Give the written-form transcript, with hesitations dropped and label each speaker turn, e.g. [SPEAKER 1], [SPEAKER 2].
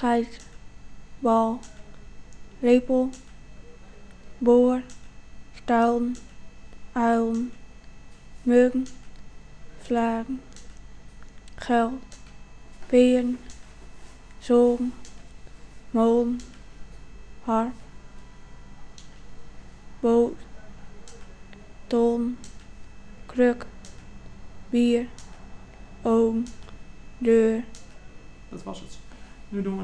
[SPEAKER 1] geit, bal, lepel, boor, stuilen, uilen, muggen, vlagen, geld, peren, zolen, molen, harp, boot, ton, kruk, bier, oom, deur.
[SPEAKER 2] Dat was het. Nu doen we